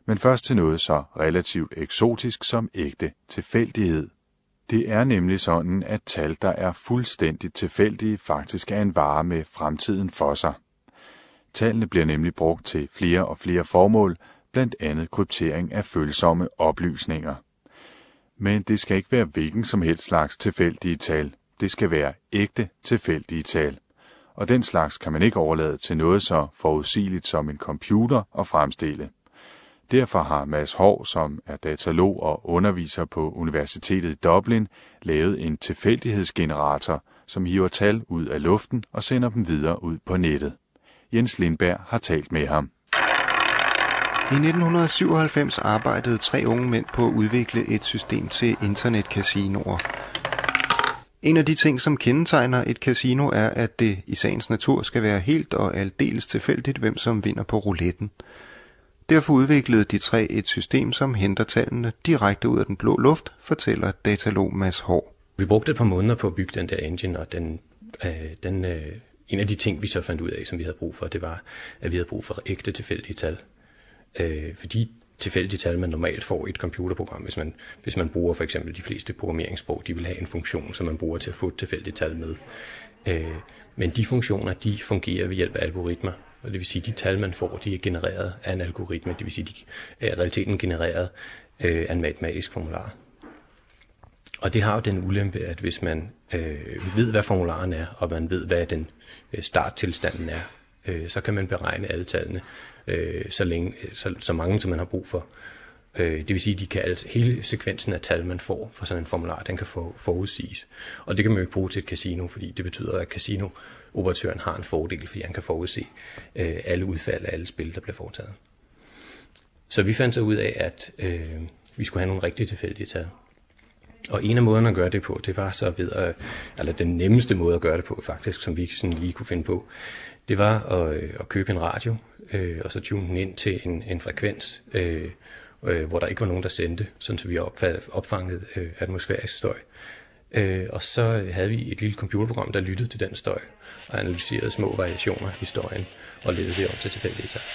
Men først til noget så relativt eksotisk som ægte tilfældighed. Det er nemlig sådan, at tal, der er fuldstændigt tilfældige, faktisk er en vare med fremtiden for sig. Tallene bliver nemlig brugt til flere og flere formål, blandt andet kryptering af følsomme oplysninger. Men det skal ikke være hvilken som helst slags tilfældige tal. Det skal være ægte tilfældige tal. Og den slags kan man ikke overlade til noget så forudsigeligt som en computer at fremstille. Derfor har Mads Haahr, som er datalog og underviser på Universitetet i Dublin, lavet en tilfældighedsgenerator, som hiver tal ud af luften og sender dem videre ud på nettet. Jens Lindberg har talt med ham. I 1997 arbejdede 3 unge mænd på at udvikle et system til internetcasinoer. En af de ting, som kendetegner et casino, er, at det i sagens natur skal være helt og aldeles tilfældigt, hvem som vinder på rouletten. Derfor udviklede de 3 et system, som henter tallene direkte ud af den blå luft, fortæller datalog Mads Haahr. Vi brugte et par måneder på at bygge den der engine, og en af de ting, vi så fandt ud af, som vi havde brug for, det var, at vi havde brug for ægte tilfældige tal. Fordi tilfældige tal, man normalt får i et computerprogram, hvis man bruger for eksempel de fleste programmeringssprog, de vil have en funktion, som man bruger til at få et tilfældigt tal med. Men de funktioner, de fungerer ved hjælp af algoritmer, og det vil sige, at de tal, man får, de er genereret af en algoritme, det vil sige, de er i realiteten genereret af en matematisk formular. Og det har jo den ulempe, at hvis man ved, hvad formularen er, og man ved, hvad den starttilstanden er, så kan man beregne alle tallene så mange, som man har brug for. Det vil sige, at hele sekvensen af tal, man får fra sådan en formular, den kan forudsiges. Og det kan man jo ikke bruge til et casino, fordi det betyder, at casino-operatøren har en fordel, fordi han kan forudse alle udfald af alle spil, der bliver foretaget. Så vi fandt så ud af, at vi skulle have nogle rigtig tilfældige tal. Og en af måderne at gøre det på, det var så eller den nemmeste måde at gøre det på faktisk, som vi sådan lige kunne finde på, det var at købe en radio, og så tune den ind til en frekvens, hvor der ikke var nogen, der sendte, sådan så vi opfangede atmosfærisk støj. Og så havde vi et lille computerprogram, der lyttede til den støj, og analyserede små variationer i støjen, og ledede det om til tilfældige tal.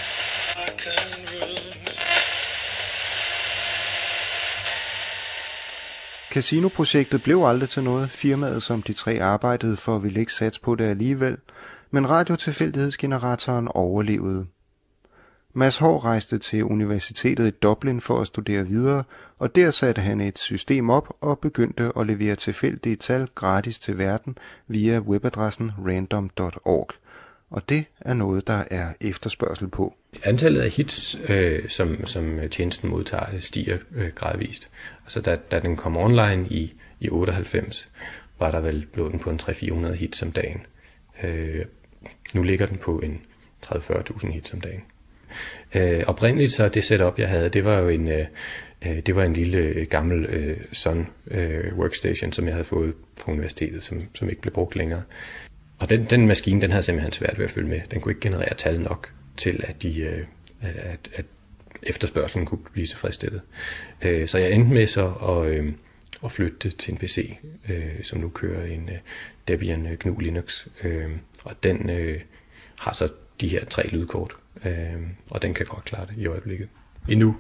Casinoprojektet blev aldrig til noget. Firmaet, som de 3 arbejdede for, ville ikke satse på det alligevel, men radiotilfældighedsgeneratoren overlevede. Mads Haahr rejste til Universitetet i Dublin for at studere videre, og der satte han et system op og begyndte at levere tilfældige tal gratis til verden via webadressen random.org. Og det er noget, der er efterspørgsel på. Antallet af hits, som tjenesten modtager, stiger gradvist. Altså da den kom online i 98, var der vel lå den på en 300-400 hits om dagen. Nu ligger den på en 30-40.000 hits om dagen. Oprindeligt så det setup, jeg havde, det var jo en lille gammel Sun workstation, som jeg havde fået fra universitetet, som ikke blev brugt længere. Og den maskine, den havde simpelthen svært ved at følge med. Den kunne ikke generere tal nok til, at efterspørgselen kunne blive tilfredsstillet. Så jeg endte med så at flytte det til en PC, som nu kører en Debian GNU Linux. Og den har så de her 3 lydkort, og den kan godt klare det i øjeblikket. Endnu.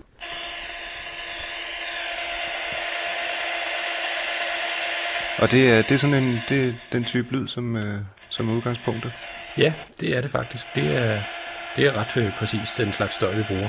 Og det er sådan den type lyd, som er udgangspunktet? Ja, det er det faktisk. Det er ret præcis den slags støj, vi bruger.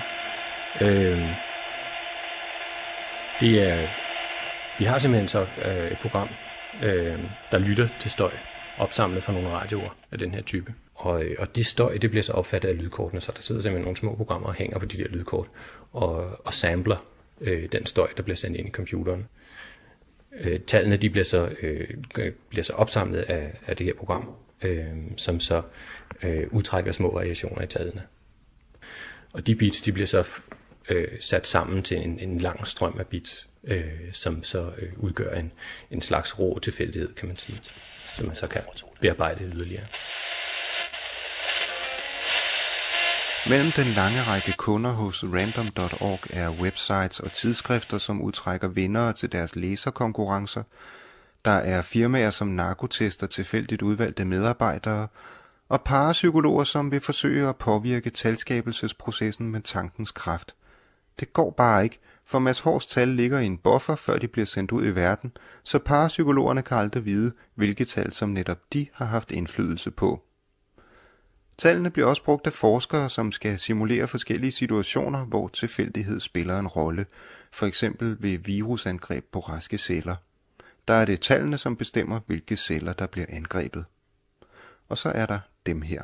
Vi har simpelthen så et program, der lytter til støj, opsamlet fra nogle radioer af den her type. Og det støj, det bliver så opfattet af lydkortene, så der sidder simpelthen nogle små programmer og hænger på de der lydkort og sampler den støj, der bliver sendt ind i computeren. Tallene de bliver så opsamlet af det her program, som så udtrækker små variationer i tallene. Og de bits de bliver så sat sammen til en lang strøm af bits, som så udgør en slags rå tilfældighed, kan man sige, som man så kan bearbejde yderligere. Mellem den lange række kunder hos random.org er websites og tidsskrifter, som udtrækker vindere til deres læserkonkurrencer. Der er firmaer, som narkotester tilfældigt udvalgte medarbejdere, og parapsykologer, som vil forsøge at påvirke talskabelsesprocessen med tankens kraft. Det går bare ikke, for Mads Hårs tal ligger i en buffer, før de bliver sendt ud i verden, så parapsykologerne kan aldrig vide, hvilke tal som netop de har haft indflydelse på. Tallene bliver også brugt af forskere, som skal simulere forskellige situationer, hvor tilfældighed spiller en rolle, for eksempel ved virusangreb på raske celler. Der er det tallene, som bestemmer, hvilke celler der bliver angrebet. Og så er der dem her.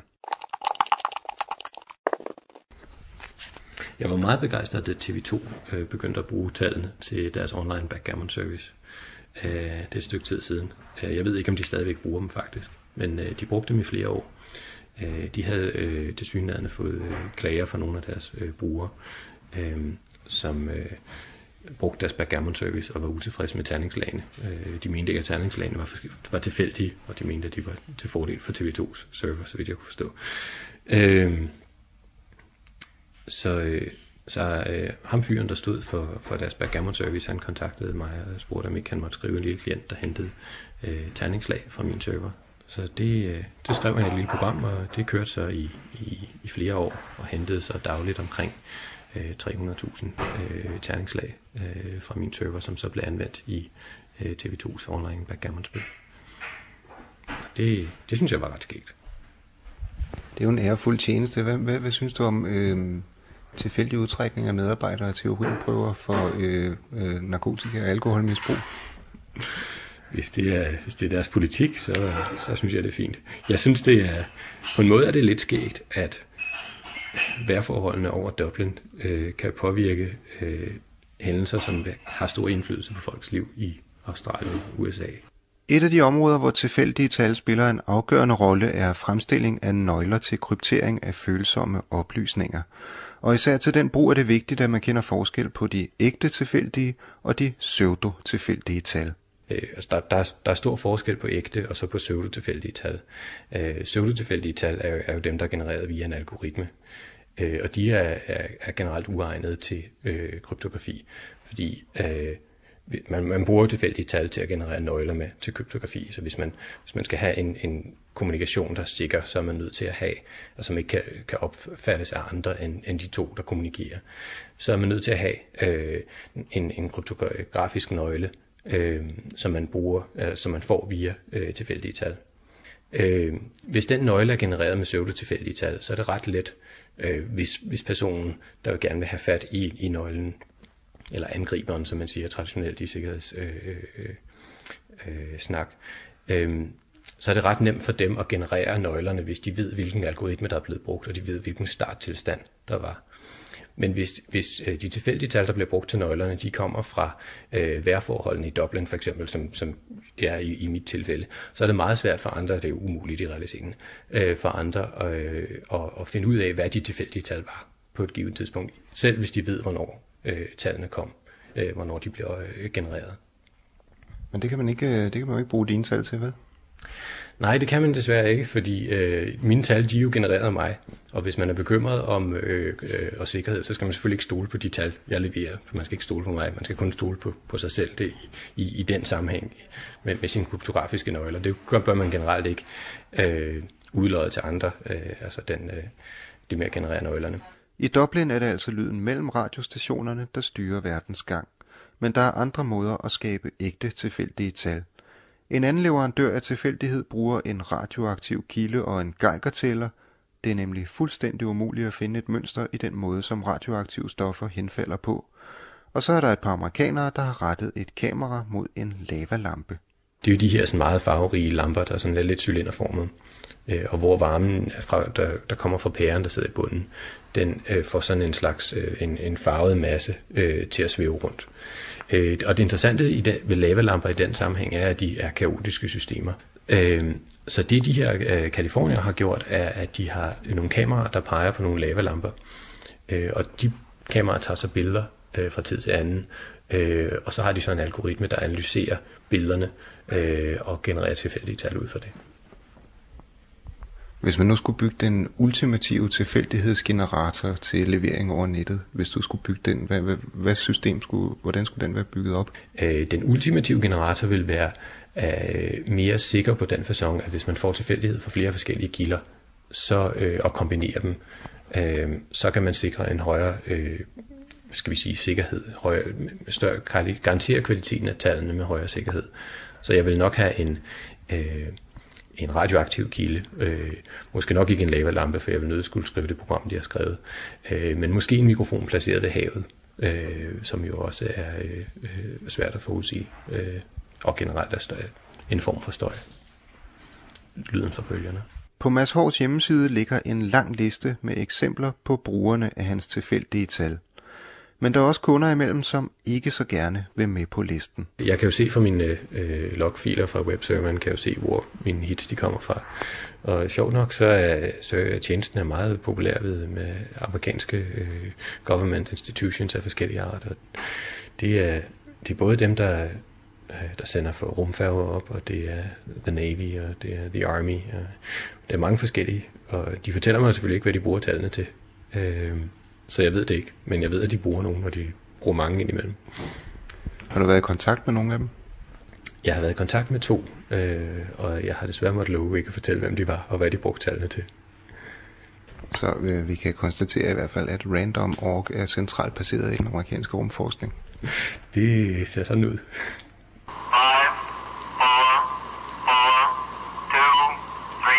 Jeg var meget begejstret, at TV2 begyndte at bruge tallene til deres online backgammon service. Det er et stykke tid siden. Jeg ved ikke, om de stadigvæk bruger dem faktisk, men de brugte dem i flere år. De havde tilsyneladende fået klager fra nogle af deres brugere, som brugte deres backgammon service og var utilfredse med terningslagene. De mente ikke, at terningslagene var tilfældige, og de mente, at de var til fordel for TV2's server, så vidt jeg kunne forstå. Så ham fyren, der stod for deres backgammon service, han kontaktede mig og spurgte, om ikke han måtte skrive en lille klient, der hentede terningslag fra min server. Så det skrev han et lille program, og det kørte så i flere år og hentede så dagligt omkring 300.000 terningslag fra min server, som så blev anvendt i TV2's online backgammon-spil. Det synes jeg var ret skægt. Det er jo en ærefuld tjeneste. Hvad synes du om tilfældig udtrækning af medarbejdere til urinprøver for narkotika og alkoholmisbrug? Hvis det er deres politik, så synes jeg, det er fint. Jeg synes, på en måde er det lidt skægt, at vejrforholdene over Dublin kan påvirke hændelser, som har stor indflydelse på folks liv i Australien og USA. Et af de områder, hvor tilfældige tal spiller en afgørende rolle, er fremstilling af nøgler til kryptering af følsomme oplysninger. Og især til den brug er det vigtigt, at man kender forskel på de ægte tilfældige og de pseudo-tilfældige tal. Der er stor forskel på ægte og så på pseudotilfældige tal. Pseudotilfældige tal er jo dem, der er genereret via en algoritme. Og de er generelt uegnede til kryptografi, fordi man bruger tilfældige tal til at generere nøgler med til kryptografi. Så hvis man skal have en kommunikation, der er sikker, så er man nødt til at have, og som ikke kan opfattes af andre end de to, der kommunikerer. Så er man nødt til at have en kryptografisk nøgle, som man bruger, som man får via tilfældige tal. Hvis den nøgle er genereret med pseudotilfældige tal, så er det ret let, hvis personen, der gerne vil have fat i nøglen, eller angriberen, som man siger traditionelt i sikkerhedssnak, så er det ret nemt for dem at generere nøglerne, hvis de ved, hvilken algoritme, der er blevet brugt, og de ved, hvilken starttilstand der var. Men hvis de tilfældige tal, der bliver brugt til nøglerne, de kommer fra vejrforholdene i Dublin for eksempel, som det er i mit tilfælde, så er det meget svært for andre, det er jo umuligt i realiteten, for andre at finde ud af, hvad de tilfældige tal var på et givet tidspunkt, selv hvis de ved, hvornår tallene kom, hvornår de bliver genereret. Men det kan man jo ikke bruge dine tal til, vel? Nej, det kan man desværre ikke, fordi mine tal, de er jo genereret af mig, og hvis man er bekymret om og sikkerhed, så skal man selvfølgelig ikke stole på de tal, jeg leverer, for man skal ikke stole på mig, man skal kun stole på sig selv det, i den sammenhæng med sine kryptografiske nøgler. Det bør man generelt ikke udlodde til andre, det med at generere nøglerne. I Dublin er det altså lyden mellem radiostationerne, der styrer verdens gang, men der er andre måder at skabe ægte tilfældige tal. En anden leverandør af tilfældighed bruger en radioaktiv kilde og en geigertæller. Det er nemlig fuldstændig umuligt at finde et mønster i den måde, som radioaktive stoffer henfalder på. Og så er der et par amerikanere, der har rettet et kamera mod en lavalampe. Det er jo de her sådan meget farverige lamper, der er sådan lidt cylinderformet, og hvor varmen, der kommer fra pæren, der sidder i bunden, den får sådan en slags en farvet masse til at svæve rundt. Og det interessante ved lavalamper i den sammenhæng er, at de er kaotiske systemer. Så det de her kalifornier har gjort, er, at de har nogle kameraer, der peger på nogle lavalamper. Og de kameraer tager så billeder fra tid til anden. Og så har de så en algoritme, der analyserer billederne og genererer tilfældige tal ud fra det. Hvis man nu skulle bygge den ultimative tilfældighedsgenerator til levering over nettet, hvis du skulle bygge den, hvordan skulle den være bygget op? Den ultimative generator vil være mere sikker på den facon, at hvis man får tilfældighed fra flere forskellige kilder, og kombinerer dem, så kan man sikre en højere skal vi sige, sikkerhed, garantere kvaliteten af tallene med højere sikkerhed. Så jeg vil nok have en radioaktiv kilde, måske nok ikke en lavalampe, for jeg vil nødt skulle skrive det program, de har skrevet, men måske en mikrofon placeret ved havet, som jo også er svært at forudsige, og generelt er støj, en form for støj, lyden fra bølgerne. På Mads Haars hjemmeside ligger en lang liste med eksempler på brugerne af hans tilfældige tal. Men der er også kunder imellem, som ikke så gerne vil med på listen. Jeg kan jo se fra mine logfiler fra webserveren, kan jeg jo se, hvor mine hits de kommer fra. Og sjovt nok, så er tjenesten er meget populær med amerikanske government institutions af forskellige arter. Det er både dem, der sender for rumfærger op, og det er The Navy, og det er The Army. Og det er mange forskellige, og de fortæller mig selvfølgelig ikke, hvad de bruger tallene til. Så jeg ved det ikke, men jeg ved, at de bruger nogen, og de bruger mange indimellem. Har du været i kontakt med nogen af dem? Jeg har været i kontakt med 2, og jeg har desværre måttet love ikke at fortælle, hvem de var, og hvad de brugte tallene til. Så vi kan konstatere i hvert fald, at Random.org er centralt placeret i den amerikanske rumforskning. Det ser sådan ud. 5, 4, 4, 2, 3,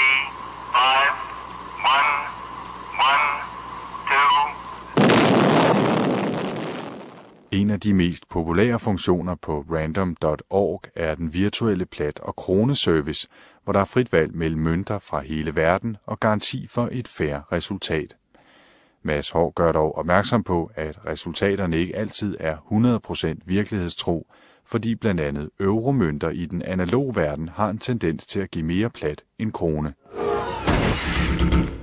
5, 1, 1, 2. En af de mest populære funktioner på Random.org er den virtuelle plat- og kroneservice, hvor der er frit valg mellem mønter fra hele verden og garanti for et fair resultat. Mads Haahr gør dog opmærksom på, at resultaterne ikke altid er 100% virkelighedstro, fordi blandt andet euromønter i den analoge verden har en tendens til at give mere plat end krone.